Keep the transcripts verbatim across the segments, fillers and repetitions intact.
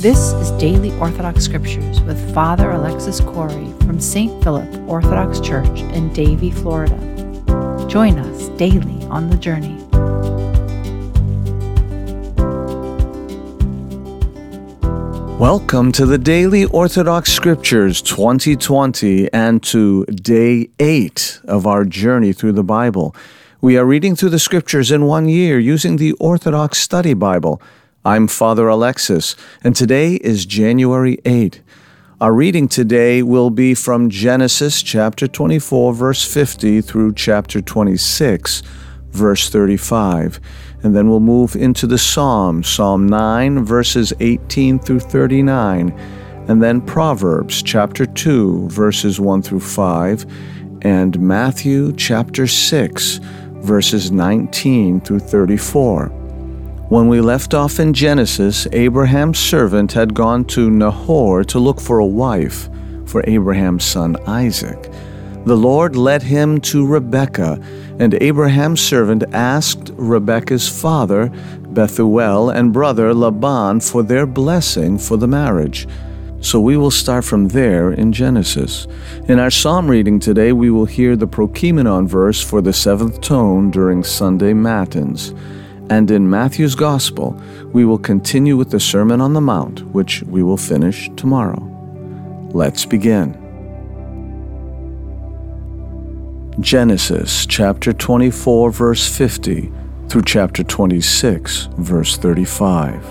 This is Daily Orthodox Scriptures with Father Alexis Corey from Saint Philip Orthodox Church in Davie, Florida. Join us daily on the journey. Welcome to the Daily Orthodox Scriptures twenty twenty and to day eight of our journey through the Bible. We are reading through the Scriptures in one year using the Orthodox Study Bible. I'm Father Alexis, and today is January eighth. Our reading today will be from Genesis chapter twenty-four, verse fifty, through chapter twenty-six, verse thirty-five. And then we'll move into the Psalms, Psalm nine, verses eighteen through thirty-nine, and then Proverbs chapter two, verses one through five, and Matthew chapter six, verses nineteen through thirty-four. When we left off in Genesis, Abraham's servant had gone to Nahor to look for a wife for Abraham's son Isaac. The Lord led him to Rebekah, and Abraham's servant asked Rebekah's father, Bethuel, and brother Laban for their blessing for the marriage. So we will start from there in Genesis. In our psalm reading today, we will hear the Prokimenon verse for the seventh tone during Sunday Matins. And in Matthew's Gospel, we will continue with the Sermon on the Mount, which we will finish tomorrow. Let's begin. Genesis chapter twenty-four, verse fifty, through chapter twenty-six, verse thirty-five.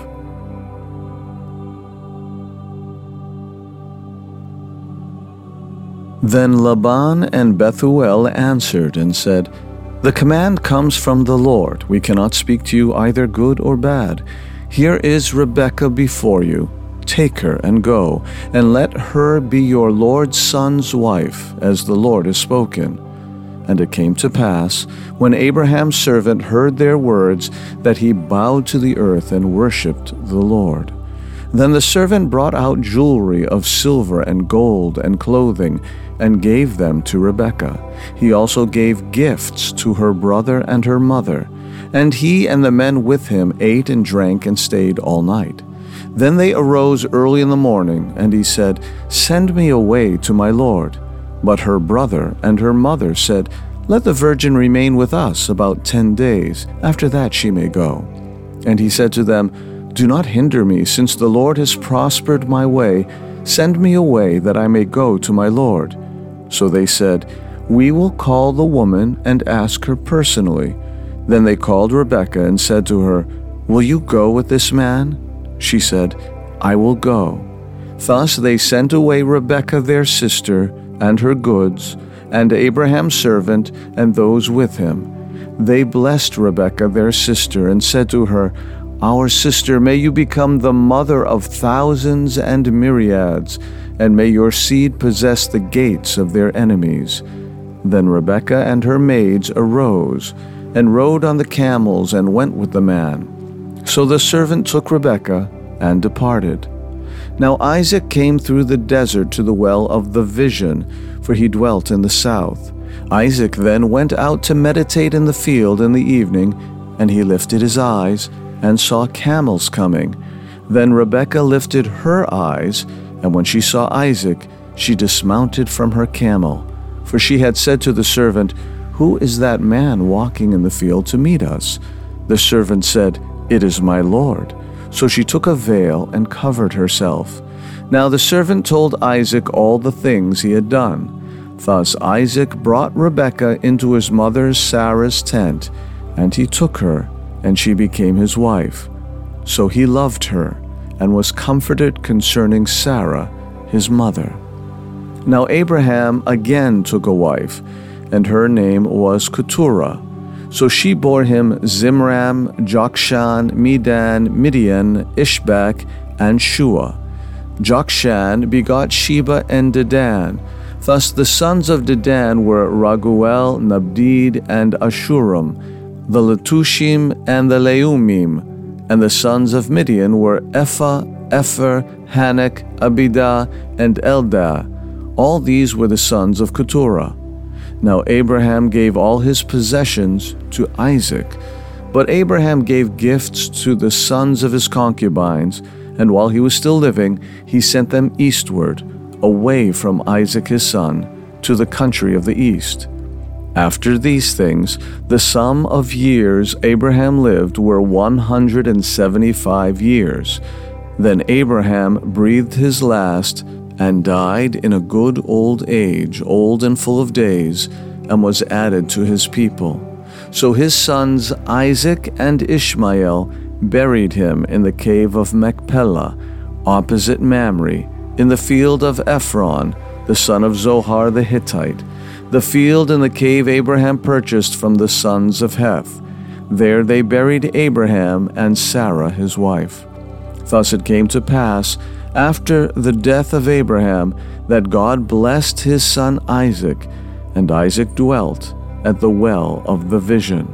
Then Laban and Bethuel answered and said, "The command comes from the Lord. We cannot speak to you either good or bad. Here is Rebekah before you. Take her and go, and let her be your Lord's son's wife, as the Lord has spoken." And it came to pass, when Abraham's servant heard their words, that he bowed to the earth and worshipped the Lord. Then the servant brought out jewelry of silver and gold and clothing, and gave them to Rebekah. He also gave gifts to her brother and her mother. And he and the men with him ate and drank and stayed all night. Then they arose early in the morning, and he said, "Send me away to my lord." But her brother and her mother said, "Let the virgin remain with us about ten days. After that she may go." And he said to them, "Do not hinder me, since the Lord has prospered my way. Send me away that I may go to my lord." So they said, "We will call the woman and ask her personally." Then they called Rebekah and said to her, "Will you go with this man?" She said, "I will go." Thus they sent away Rebekah their sister, and her goods, and Abraham's servant, and those with him. They blessed Rebekah their sister, and said to her, "Our sister, may you become the mother of thousands and myriads, and may your seed possess the gates of their enemies." Then Rebekah and her maids arose, and rode on the camels, and went with the man. So the servant took Rebekah, and departed. Now Isaac came through the desert to the well of the vision, for he dwelt in the south. Isaac then went out to meditate in the field in the evening, and he lifted his eyes, and saw camels coming. Then Rebekah lifted her eyes, and when she saw Isaac, she dismounted from her camel. For she had said to the servant, "Who is that man walking in the field to meet us?" The servant said, "It is my lord." So she took a veil and covered herself. Now the servant told Isaac all the things he had done. Thus Isaac brought Rebekah into his mother Sarah's tent, and he took her, and she became his wife. So he loved her, and was comforted concerning Sarah, his mother. Now Abraham again took a wife, and her name was Keturah. So she bore him Zimram, Jokshan, Medan, Midian, Ishbak, and Shua. Jokshan begot Sheba and Dedan. Thus the sons of Dedan were Raguel, Nabdid, and Ashuram, the Letushim, and the Leumim. And the sons of Midian were Ephah, Epher, Hanak, Abidah, and Eldah. All these were the sons of Keturah. Now Abraham gave all his possessions to Isaac, but Abraham gave gifts to the sons of his concubines, And while he was still living, he sent them eastward, away from Isaac his son, to the country of the east. After these things, the sum of years Abraham lived were one hundred seventy-five years. Then Abraham breathed his last and died in a good old age, old and full of days, and was added to his people. So his sons Isaac and Ishmael buried him in the cave of Machpelah, opposite Mamre, in the field of Ephron, the son of Zohar the Hittite, the field and the cave Abraham purchased from the sons of Heth. There they buried Abraham and Sarah his wife. Thus it came to pass, after the death of Abraham, that God blessed his son Isaac, and Isaac dwelt at the well of the vision.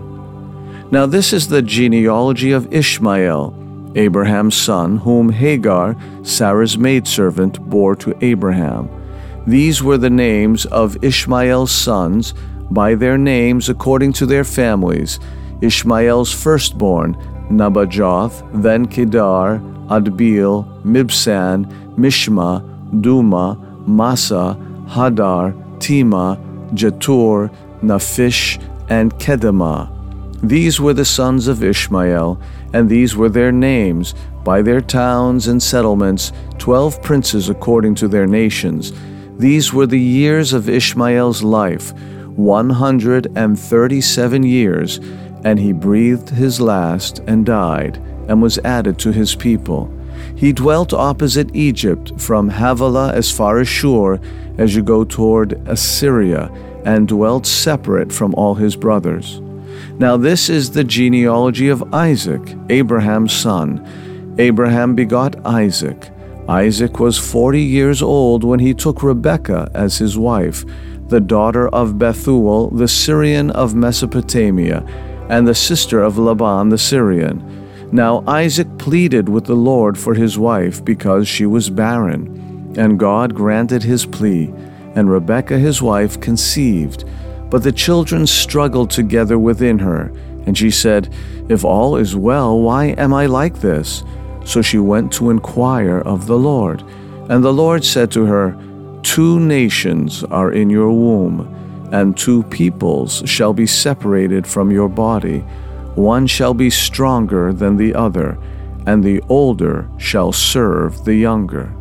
Now this is the genealogy of Ishmael, Abraham's son, whom Hagar, Sarah's maidservant, bore to Abraham. These were the names of Ishmael's sons, by their names according to their families. Ishmael's firstborn, Nebajoth, then Kedar, Adbeel, Mibsan, Mishma, Duma, Massa, Hadar, Tema, Jetur, Naphish, and Kedemah. These were the sons of Ishmael, and these were their names, by their towns and settlements, twelve princes according to their nations. These were the years of Ishmael's life, one hundred and thirty-seven years, and he breathed his last and died, and was added to his people. He dwelt opposite Egypt, from Havilah as far as Shur, as you go toward Assyria, and dwelt separate from all his brothers. Now this is the genealogy of Isaac, Abraham's son. Abraham begot Isaac. Isaac was forty years old when he took Rebekah as his wife, the daughter of Bethuel the Syrian of Mesopotamia, and the sister of Laban the Syrian. Now Isaac pleaded with the Lord for his wife because she was barren, and God granted his plea, and Rebekah his wife conceived. But the children struggled together within her, and she said, "If all is well, why am I like this?" So she went to inquire of the Lord. And the Lord said to her, "Two nations are in your womb, and two peoples shall be separated from your body. One shall be stronger than the other, and the older shall serve the younger."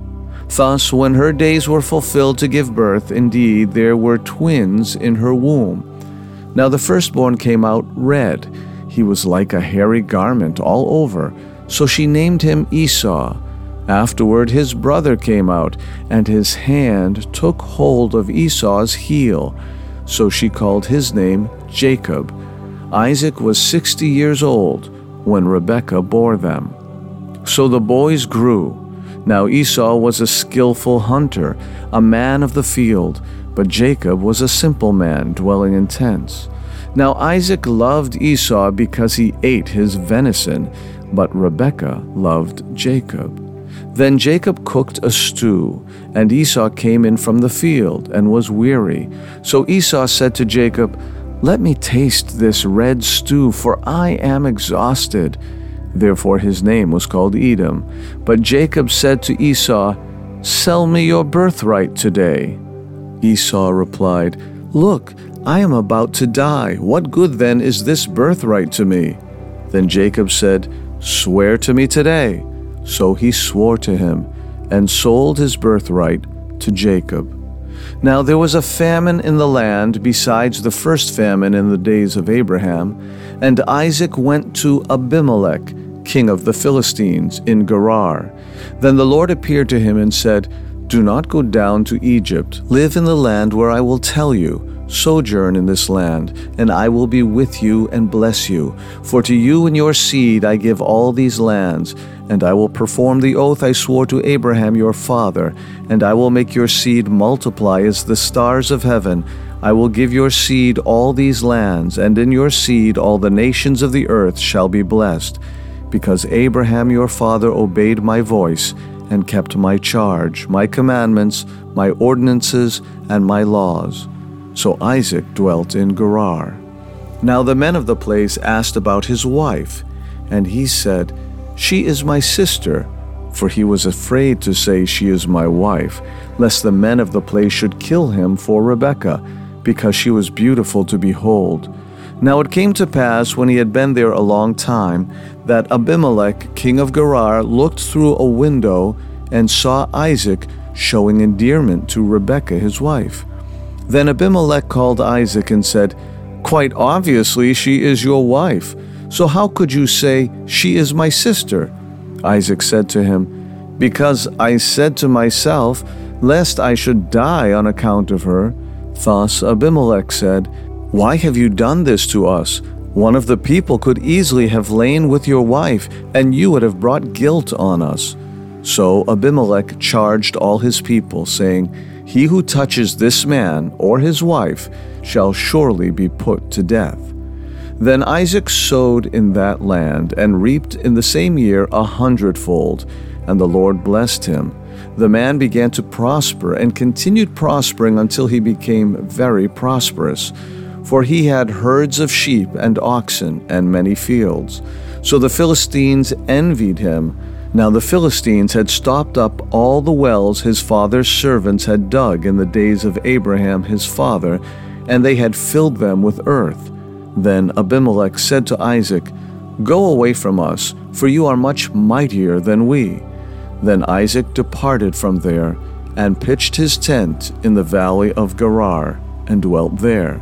Thus, when her days were fulfilled to give birth, indeed there were twins in her womb. Now the firstborn came out red. He was like a hairy garment all over. So she named him Esau. Afterward his brother came out, and his hand took hold of Esau's heel. So she called his name Jacob. Isaac was sixty years old when Rebekah bore them. So the boys grew. Now Esau was a skillful hunter, a man of the field, but Jacob was a simple man dwelling in tents. Now Isaac loved Esau because he ate his venison, but Rebekah loved Jacob. Then Jacob cooked a stew, and Esau came in from the field and was weary. So Esau said to Jacob, "Let me taste this red stew, for I am exhausted." Therefore his name was called Edom. But Jacob said to Esau, "Sell me your birthright today." Esau replied, "Look, I am about to die. What good then is this birthright to me?" Then Jacob said, "Swear to me today." So he swore to him, and sold his birthright to Jacob. Now there was a famine in the land besides the first famine in the days of Abraham, and Isaac went to Abimelech, king of the Philistines, in Gerar. Then the Lord appeared to him and said, "Do not go down to Egypt. Live in the land where I will tell you. Sojourn in this land, and I will be with you and bless you. For to you and your seed I give all these lands, and I will perform the oath I swore to Abraham your father, and I will make your seed multiply as the stars of heaven. I will give your seed all these lands, and in your seed all the nations of the earth shall be blessed, because Abraham your father obeyed my voice and kept my charge, my commandments, my ordinances, and my laws." So Isaac dwelt in Gerar. Now the men of the place asked about his wife, and he said, "She is my sister." for he was afraid to say, "She is my wife," lest the men of the place should kill him for Rebekah, because she was beautiful to behold. Now it came to pass, when he had been there a long time, that Abimelech king of Gerar looked through a window and saw Isaac showing endearment to Rebekah his wife. Then Abimelech called Isaac and said, "Quite obviously she is your wife, so how could you say, 'She is my sister'?" Isaac said to him, "Because I said to myself, lest I should die on account of her." Thus Abimelech said, "Why have you done this to us? One of the people could easily have lain with your wife, and you would have brought guilt on us." So Abimelech charged all his people, saying, "He who touches this man or his wife shall surely be put to death." Then Isaac sowed in that land, and reaped in the same year a hundredfold, and the Lord blessed him. The man began to prosper, and continued prospering until he became very prosperous. For he had herds of sheep and oxen, and many fields. So the Philistines envied him. Now the Philistines had stopped up all the wells his father's servants had dug in the days of Abraham his father, and they had filled them with earth. Then Abimelech said to Isaac, "Go away from us, for you are much mightier than we." Then Isaac departed from there, and pitched his tent in the valley of Gerar, and dwelt there.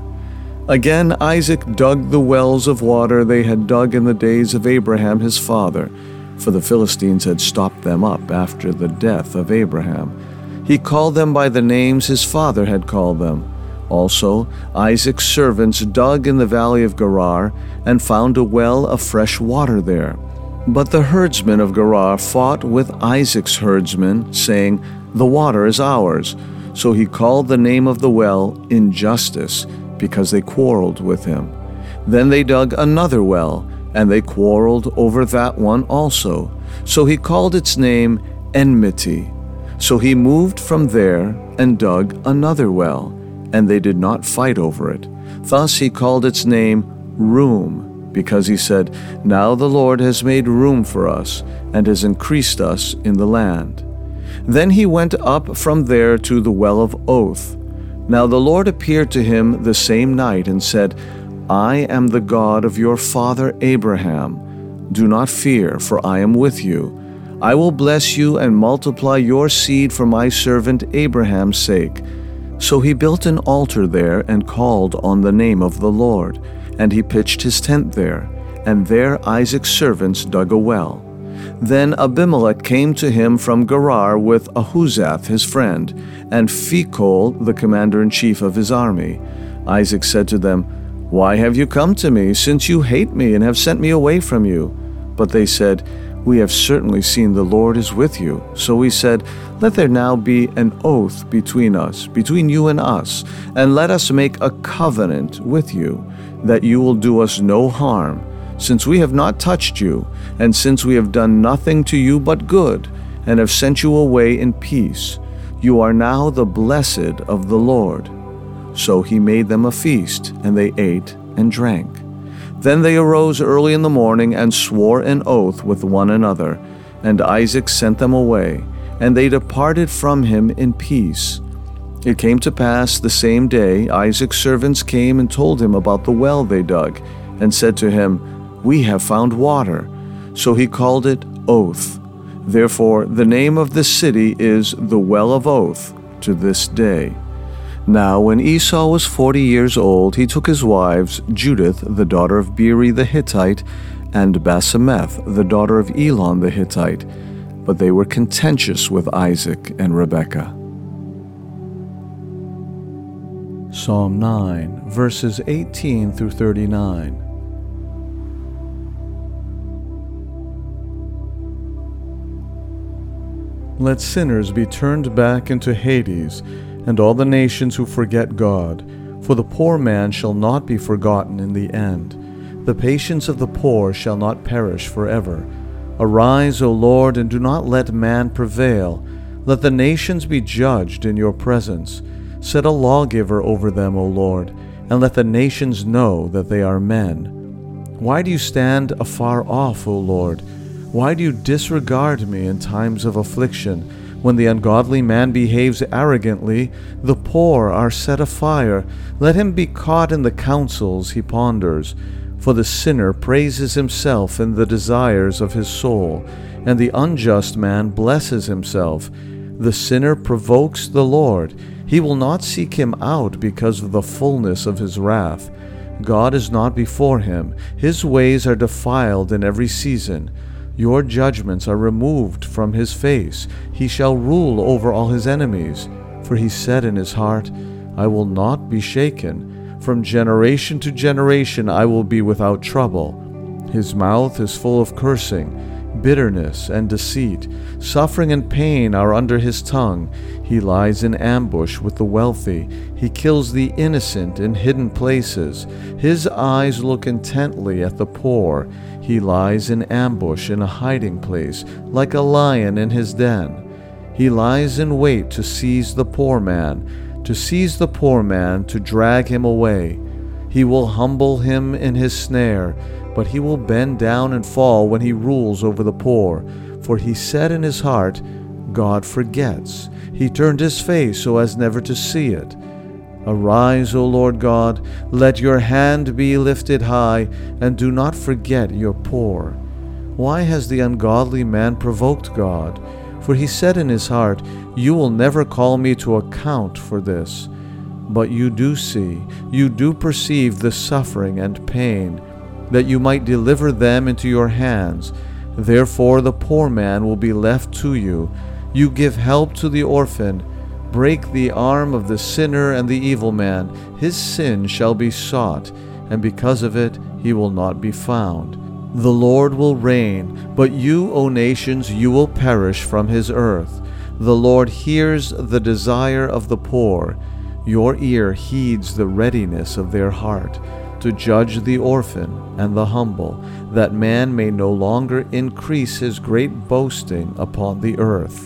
Again Isaac dug the wells of water they had dug in the days of Abraham his father, for the Philistines had stopped them up after the death of Abraham. He called them by the names his father had called them. Also Isaac's servants dug in the valley of Gerar, and found a well of fresh water there. But the herdsmen of Gerar fought with Isaac's herdsmen, saying, "The water is ours." So he called the name of the well Injustice, because they quarreled with him. Then they dug another well, and they quarreled over that one also. So he called its name Enmity. So he moved from there and dug another well, and they did not fight over it. Thus he called its name Room, because he said, "Now the Lord has made room for us, and has increased us in the land." Then he went up from there to the well of Oath. Now the Lord appeared to him the same night, and said, "I am the God of your father Abraham. Do not fear, for I am with you. I will bless you and multiply your seed for my servant Abraham's sake." So he built an altar there, and called on the name of the Lord. And he pitched his tent there, and there Isaac's servants dug a well. Then Abimelech came to him from Gerar with Ahuzath his friend, and Phicol the commander-in-chief of his army. Isaac said to them, "Why have you come to me, since you hate me and have sent me away from you?" But they said, "We have certainly seen the Lord is with you." So we said, "Let there now be an oath between us, between you and us, and let us make a covenant with you, that you will do us no harm, since we have not touched you, and since we have done nothing to you but good, and have sent you away in peace. You are now the blessed of the Lord." So he made them a feast, and they ate and drank. Then they arose early in the morning, and swore an oath with one another. And Isaac sent them away, and they departed from him in peace. It came to pass the same day, Isaac's servants came and told him about the well they dug, and said to him, "We have found water." So he called it Oath. Therefore the name of the city is the Well of Oath to this day. Now when Esau was forty years old, he took his wives, Judith the daughter of Beeri the Hittite, and Basemeth the daughter of Elon the Hittite. But they were contentious with Isaac and Rebekah. Psalm nine, verses eighteen through thirty-nine. Let sinners be turned back into Hades, and all the nations who forget God, for the poor man shall not be forgotten in the end. The patience of the poor shall not perish forever. Arise, O Lord, and do not let man prevail. Let the nations be judged in your presence. Set a lawgiver over them, O Lord, and let the nations know that they are men. Why do you stand afar off, O Lord? Why do you disregard me in times of affliction? When the ungodly man behaves arrogantly, the poor are set afire. Let him be caught in the counsels he ponders. For the sinner praises himself in the desires of his soul, and the unjust man blesses himself. The sinner provokes the Lord. He will not seek him out because of the fullness of his wrath. God is not before him. His ways are defiled in every season. Your judgments are removed from his face. He shall rule over all his enemies. For he said in his heart, I will not be shaken. From generation to generation I will be without trouble. His mouth is full of cursing, bitterness and deceit. Suffering and pain are under his tongue. He lies in ambush with the wealthy. He kills the innocent in hidden places. His eyes look intently at the poor. He lies in ambush in a hiding place, like a lion in his den. He lies in wait to seize the poor man, to seize the poor man, to drag him away. He will humble him in his snare, but he will bend down and fall when he rules over the poor. For he said in his heart, God forgets. He turned his face so as never to see it. Arise, O Lord God, let your hand be lifted high, and do not forget your poor. Why has the ungodly man provoked God? For he said in his heart, You will never call me to account for this. But you do see, you do perceive the suffering and pain, that you might deliver them into your hands. Therefore the poor man will be left to you. You give help to the orphan. Break the arm of the sinner and the evil man. His sin shall be sought, and because of it he will not be found. The Lord will reign, but you, O nations, you will perish from his earth. The Lord hears the desire of the poor. Your ear heeds the readiness of their heart, to judge the orphan and the humble, that man may no longer increase his great boasting upon the earth.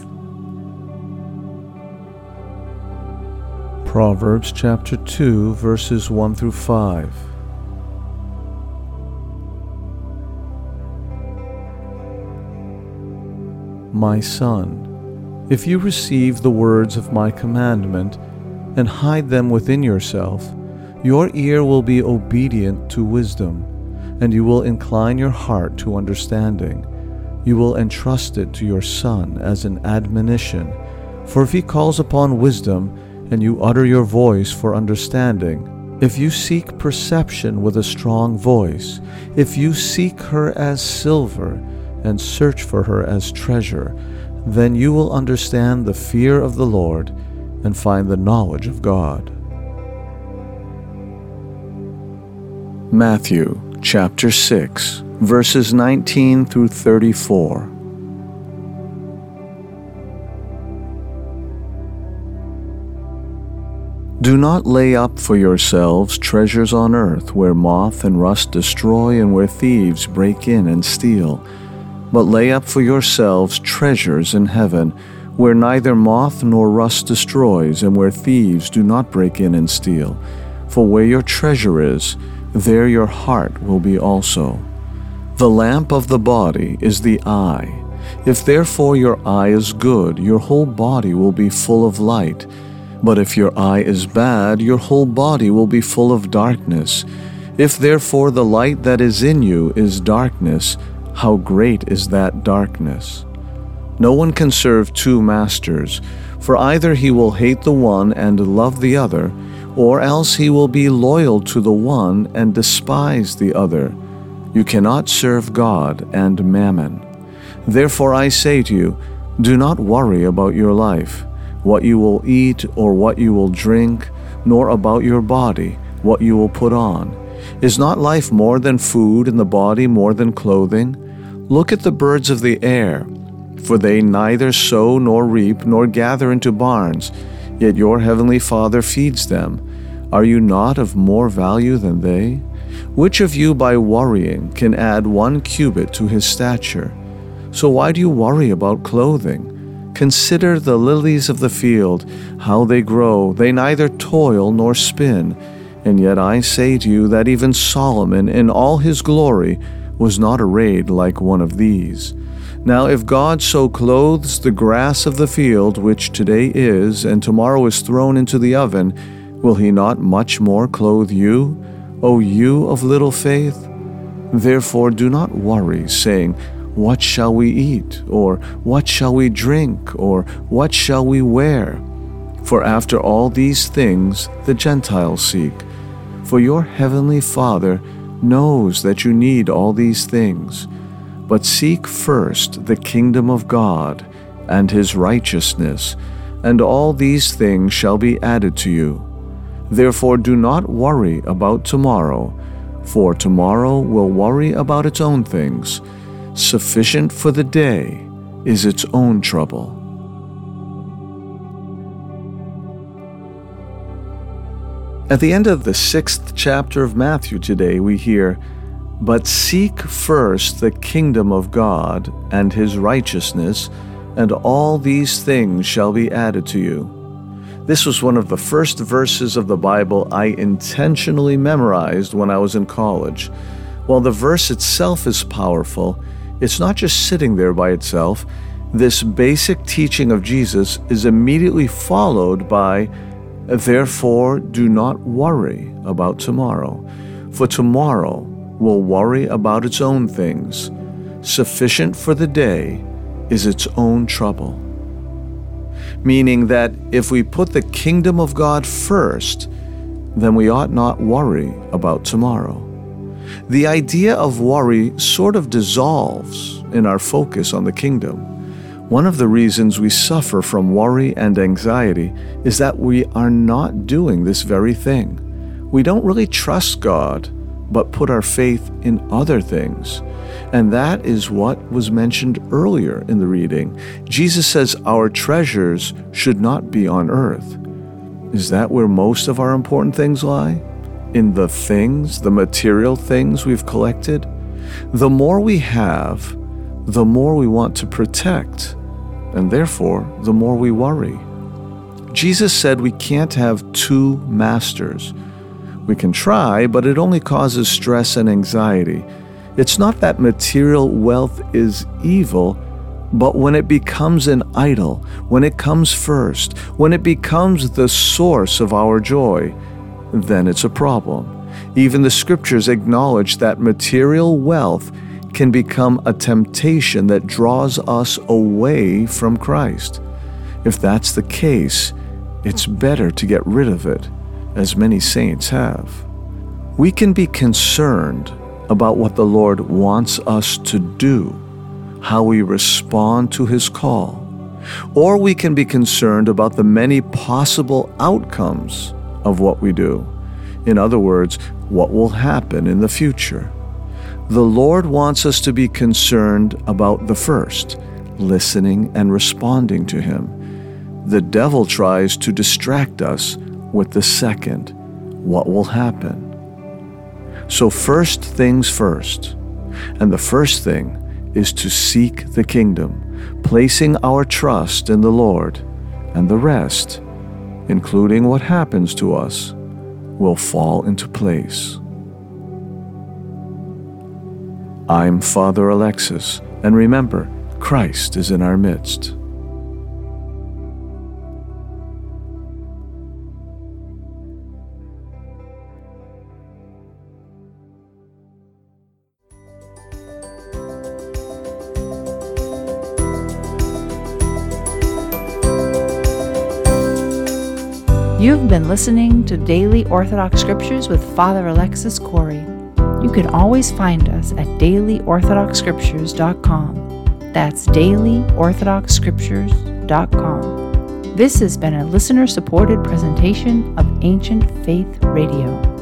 Proverbs chapter two, verses one through five. My son, if you receive the words of my commandment and hide them within yourself, your ear will be obedient to wisdom, and you will incline your heart to understanding. You will entrust it to your son as an admonition. For if he calls upon wisdom, and you utter your voice for understanding, if you seek perception with a strong voice, if you seek her as silver, and search for her as treasure, then you will understand the fear of the Lord, and find the knowledge of God. Matthew chapter six, verses nineteen through thirty-four. Do not lay up for yourselves treasures on earth, where moth and rust destroy and where thieves break in and steal. But lay up for yourselves treasures in heaven, where neither moth nor rust destroys and where thieves do not break in and steal. For where your treasure is, there your heart will be also. The lamp of the body is the eye. If therefore your eye is good, your whole body will be full of light. But if your eye is bad, your whole body will be full of darkness. If therefore the light that is in you is darkness, how great is that darkness? No one can serve two masters, for either he will hate the one and love the other, or else he will be loyal to the one and despise the other. You cannot serve God and mammon. Therefore I say to you, do not worry about your life, what you will eat or what you will drink, nor about your body, what you will put on. Is not life more than food, and the body more than clothing? Look at the birds of the air, for they neither sow nor reap nor gather into barns, yet your heavenly Father feeds them. Are you not of more value than they? Which of you by worrying can add one cubit to his stature? So why do you worry about clothing? Consider the lilies of the field, how they grow. They neither toil nor spin. And yet I say to you that even Solomon in all his glory was not arrayed like one of these. Now if God so clothes the grass of the field, which today is, and tomorrow is thrown into the oven, will he not much more clothe you, O you of little faith? Therefore do not worry, saying, What shall we eat? Or what shall we drink? Or what shall we wear? For after all these things the Gentiles seek. For your heavenly Father knows that you need all these things. But seek first the kingdom of God and his righteousness, and all these things shall be added to you. Therefore do not worry about tomorrow, for tomorrow will worry about its own things. Sufficient for the day is its own trouble. At the end of the sixth chapter of Matthew today, we hear, But seek first the kingdom of God and his righteousness, and all these things shall be added to you. This was one of the first verses of the Bible I intentionally memorized when I was in college. While the verse itself is powerful, it's not just sitting there by itself. This basic teaching of Jesus is immediately followed by, Therefore do not worry about tomorrow, for tomorrow will worry about its own things. Sufficient for the day is its own trouble. Meaning that if we put the kingdom of God first, then we ought not worry about tomorrow. The idea of worry sort of dissolves in our focus on the kingdom. One of the reasons we suffer from worry and anxiety is that we are not doing this very thing. We don't really trust God, but put our faith in other things. And that is what was mentioned earlier in the reading. Jesus says our treasures should not be on earth. Is that where most of our important things lie? In the things, the material things we've collected? The more we have, the more we want to protect, and therefore the more we worry. Jesus said we can't have two masters. We can try, but it only causes stress and anxiety. It's not that material wealth is evil, but when it becomes an idol, when it comes first, when it becomes the source of our joy, then it's a problem. Even the scriptures acknowledge that material wealth can become a temptation that draws us away from Christ. If that's the case, it's better to get rid of it, as many saints have. We can be concerned about what the Lord wants us to do, how we respond to his call, or we can be concerned about the many possible outcomes of what we do. In other words, what will happen in the future. The Lord wants us to be concerned about the first, listening and responding to him. The devil tries to distract us with the second, what will happen. So first things first, and the first thing is to seek the kingdom, placing our trust in the Lord, and the rest, including what happens to us, will fall into place. I'm Father Alexis, and remember, Christ is in our midst. You've been listening to Daily Orthodox Scriptures with Father Alexis Corey. You can always find us at daily orthodox scriptures dot com. That's daily orthodox scriptures dot com. This has been a listener-supported presentation of Ancient Faith Radio.